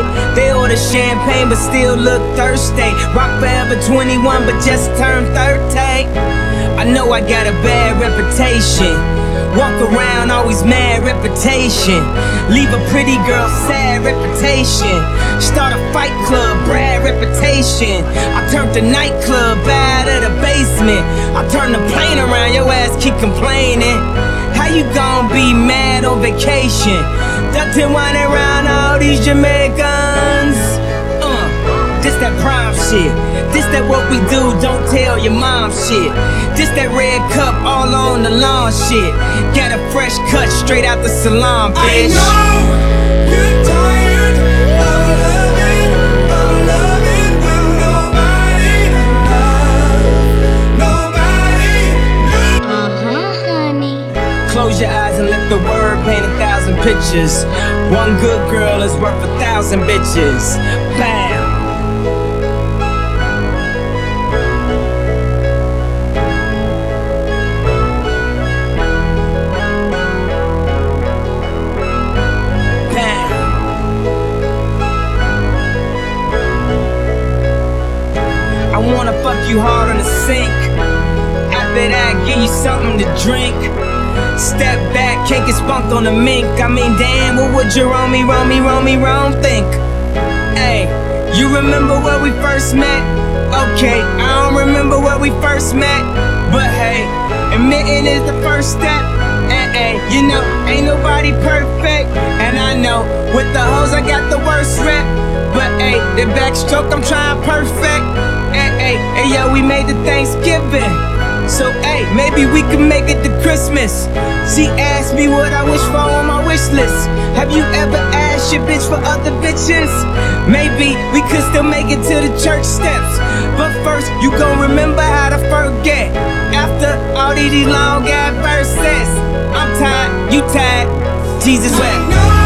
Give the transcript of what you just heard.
They order champagne but still look thirsty. Rock forever 21 but just turned 30. I know I got a bad reputation. Walk around always mad reputation. Leave a pretty girl sad reputation. Start a fight club, bad reputation. I turned the nightclub bad at the basement. I turned the plane around, your ass keep complaining. How you gon' be mad on vacation? Ducked and whining around all these Jamaicans. This that prime shit. This that what we do, don't tell your mom shit. This that red cup all on the lawn shit. Got a fresh cut straight out the salon, bitch. I know you're tired of loving when nobody loves, honey. Close your eyes and let the word paint 1,000 pictures. One good girl is worth 1,000 bitches. Bam. I wanna fuck you hard on the sink. After that, give you something to drink. Step back, can't get spunked on the mink. I mean, damn, what would your roam think? Hey, you remember where we first met? Okay, I don't remember where we first met. But hey, admitting is the first step. You know, ain't nobody perfect. And I know, with the hoes I got the worst rep. But hey, the backstroke I'm trying perfect. Hey, yo, we made it Thanksgiving. So hey, maybe we can make it to Christmas. She asked me what I wish for on my wish list. Have you ever asked your bitch for other bitches? Maybe we could still make it to the church steps. But first, you gon' remember how to forget. After all these long ass verses, I'm tired, you tired, Jesus wept.